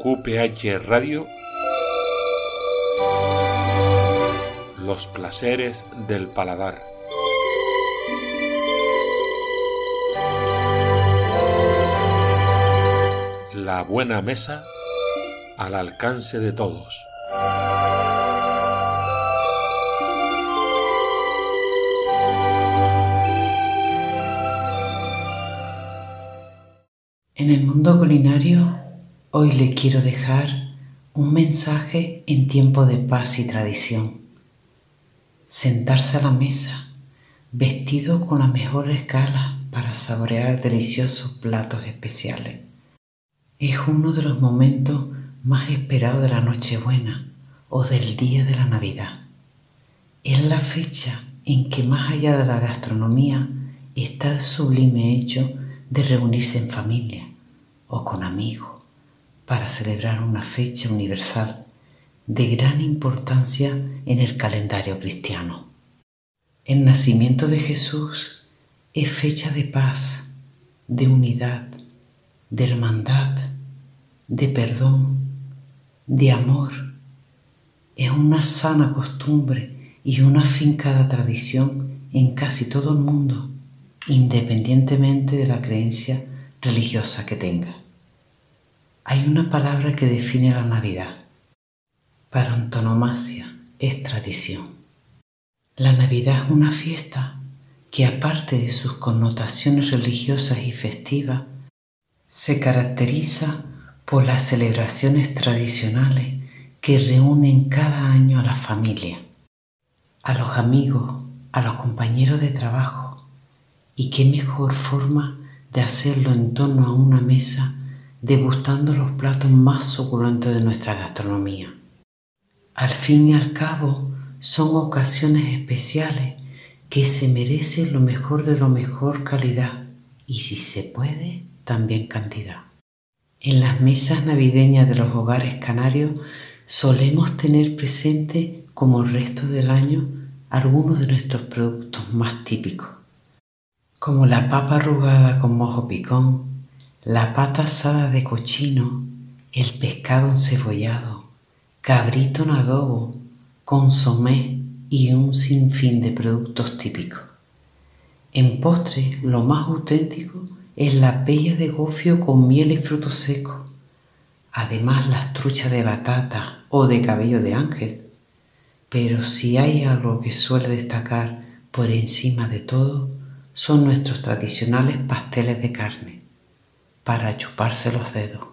QPH Radio, los placeres del paladar. La buena mesa al alcance de todos. En el mundo culinario, hoy le quiero dejar un mensaje en tiempo de paz y tradición. Sentarse a la mesa, vestido con la mejor escala para saborear deliciosos platos especiales. Es uno de los momentos más esperados de la Nochebuena o del día de la Navidad. Es la fecha en que más allá de la gastronomía está el sublime hecho de reunirse en familia o con amigos para celebrar una fecha universal de gran importancia en el calendario cristiano. El nacimiento de Jesús es fecha de paz, de unidad, de hermandad, de perdón, de amor. Es una sana costumbre y una afincada tradición en casi todo el mundo, independientemente de la creencia religiosa que tenga. Hay una palabra que define la Navidad. Para antonomasia es tradición. La Navidad es una fiesta que, aparte de sus connotaciones religiosas y festivas, se caracteriza por las celebraciones tradicionales que reúnen cada año a la familia, a los amigos, a los compañeros de trabajo. Y qué mejor forma de hacerlo en torno a una mesa, degustando los platos más suculentos de nuestra gastronomía. Al fin y al cabo, son ocasiones especiales que se merecen lo mejor de lo mejor calidad y, si se puede, también cantidad. En las mesas navideñas de los hogares canarios solemos tener presente, como el resto del año, algunos de nuestros productos más típicos, como la papa arrugada con mojo picón, la pata asada de cochino, el pescado encebollado, cabrito en adobo, consomé y un sinfín de productos típicos. En postre, lo más auténtico es la pella de gofio con miel y frutos secos. Además, las truchas de batata o de cabello de ángel. Pero si hay algo que suele destacar por encima de todo, son nuestros tradicionales pasteles de carne, para chuparse los dedos.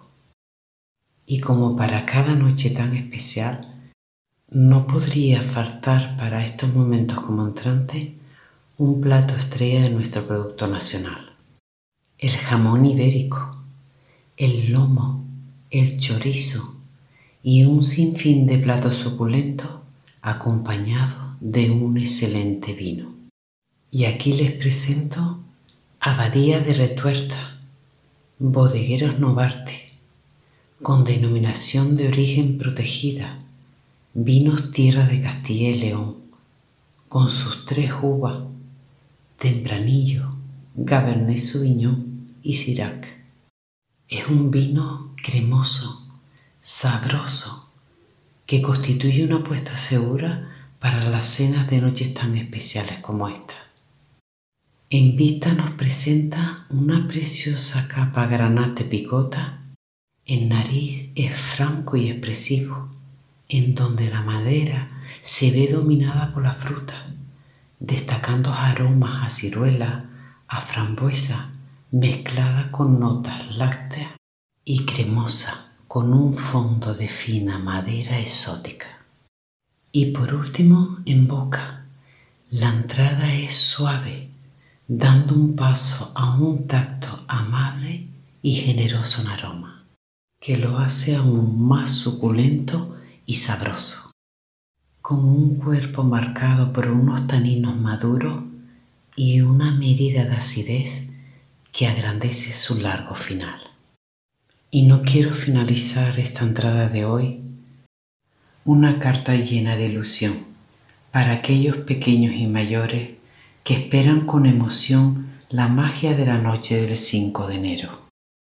Y como para cada noche tan especial, no podría faltar para estos momentos como entrante un plato estrella de nuestro producto nacional: el jamón ibérico, el lomo, el chorizo y un sinfín de platos suculentos acompañados de un excelente vino. Y aquí les presento Abadía de Retuerta, Bodegueros Novarte, con denominación de origen protegida, vinos tierra de Castilla y León, con sus 3 uvas, Tempranillo, Cabernet Sauvignon y Syrah. Es un vino cremoso, sabroso, que constituye una apuesta segura para las cenas de noches tan especiales como esta. En vista nos presenta una preciosa capa granate picota. En nariz es franco y expresivo, en donde la madera se ve dominada por la fruta, destacando aromas a ciruela, a frambuesa, mezclada con notas lácteas y cremosa, con un fondo de fina madera exótica. Y por último, en boca, la entrada es suave, dando un paso a un tacto amable y generoso en aroma, que lo hace aún más suculento y sabroso, con un cuerpo marcado por unos taninos maduros y una medida de acidez que agrandece su largo final. Y no quiero finalizar esta entrada de hoy una carta llena de ilusión para aquellos pequeños y mayores que esperan con emoción la magia de la noche del 5 de enero.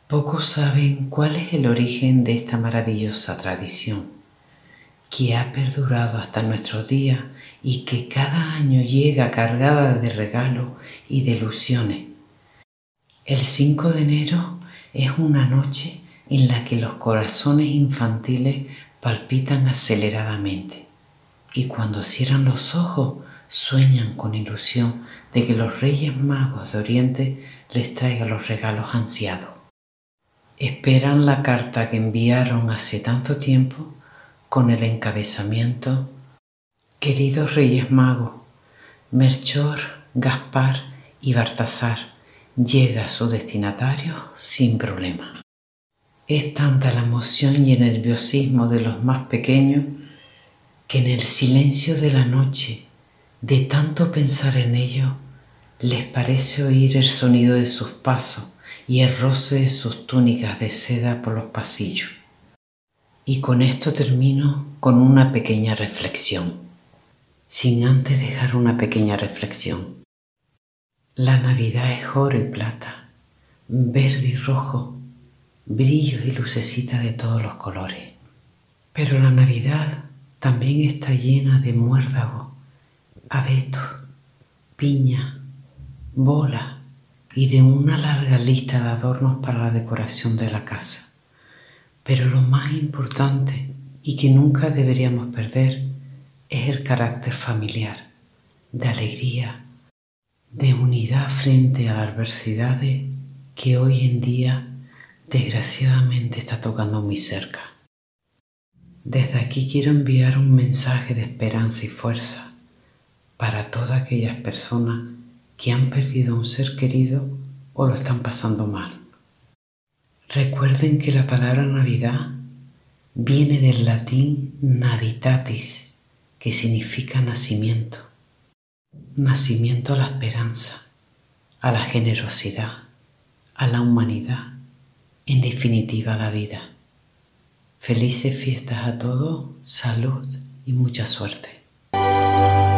Pocos saben cuál es el origen de esta maravillosa tradición, que ha perdurado hasta nuestros días y que cada año llega cargada de regalos y de ilusiones. El 5 de enero es una noche en la que los corazones infantiles palpitan aceleradamente y cuando cierran los ojos sueñan con ilusión de que los Reyes Magos de Oriente les traigan los regalos ansiados. Esperan la carta que enviaron hace tanto tiempo con el encabezamiento: Queridos Reyes Magos, Melchor, Gaspar y Baltasar llega a su destinatario sin problema. Es tanta la emoción y el nerviosismo de los más pequeños que en el silencio de la noche, de tanto pensar en ello, les parece oír el sonido de sus pasos y el roce de sus túnicas de seda por los pasillos. Y con esto termino con una pequeña reflexión, sin antes dejar una pequeña reflexión. La Navidad es oro y plata, verde y rojo, brillos y lucecitas de todos los colores. Pero la Navidad también está llena de muérdagos, abetos, piña, bola y de una larga lista de adornos para la decoración de la casa. Pero lo más importante y que nunca deberíamos perder es el carácter familiar, de alegría, de unidad frente a las adversidades que hoy en día desgraciadamente está tocando muy cerca. Desde aquí quiero enviar un mensaje de esperanza y fuerza para todas aquellas personas que han perdido a un ser querido o lo están pasando mal. Recuerden que la palabra Navidad viene del latín navitatis, que significa nacimiento. Nacimiento a la esperanza, a la generosidad, a la humanidad, en definitiva a la vida. Felices fiestas a todos, salud y mucha suerte.